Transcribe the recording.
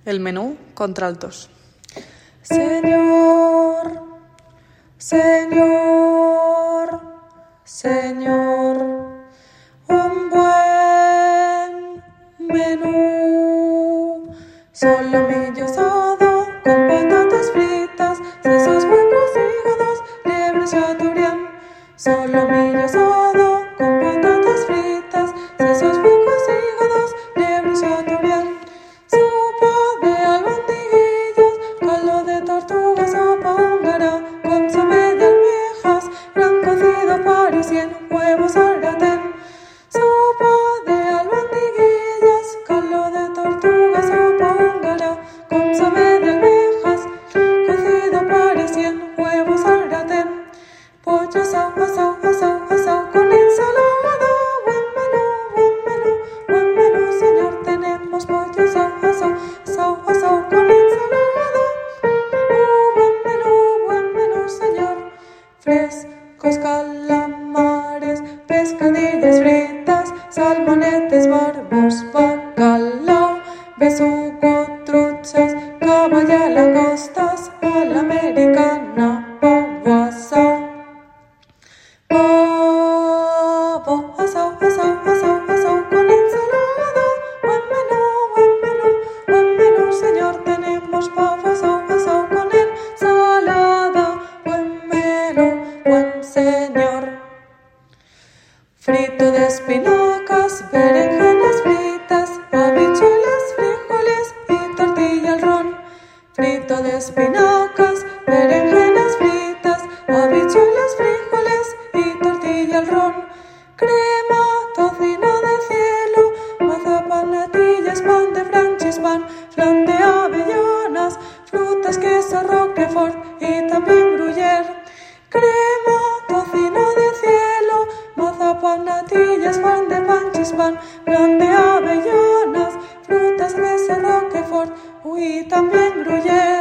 El menú contraltos. Señor, Señor, Señor, un buen menú. Solomillo asado con patatas fritas, sesos huecos, hígados, liebre chateaubriand. Solomillo asado con patatas fritas, sesos huecos, hígados, liebre chateaubriand. Sopa de albondiguillas, caldo de tortuga, sopa húngara, consomé de almejas, gran cocido parisien, huevos sartén. Sopa de albondiguillas, caldo de tortuga, sopa húngara, consomé de almejas, cocido parisien, huevos sartén. Pollo asao, asao, asao, asao con ensalada. Buen menú, señor. Tenemos pollo asao, asao, asao, asao con ensalada. Buen menú, señor. Frescos calamares, pescadillas fritas, salmonetes, barbos, bacalao, besugo, truchas, caballa, langostas, a la americana, pavo asao. Pavo asao, asao, asao, asao con ensalada. Buen menú, señor. Tenemos pavo asao, asao con ensalada. Buen menú, buen señor. Frito de espinacas, berenjenas fritas, habichuelas, frijoles y tortilla al ron. Frito de espinacas, berenjenas fritas, habichuelas, frijoles y tortilla al ron. Crema, tocino de cielo, mazapán, natillas, pan de francispan, flan de avellanas, frutas, queso, roquefort y también gruyère. Crema, tocino de cielo, mazapán, natillas, pan de francispan, flan de avellanas, frutas, queso, roquefort y también gruyère.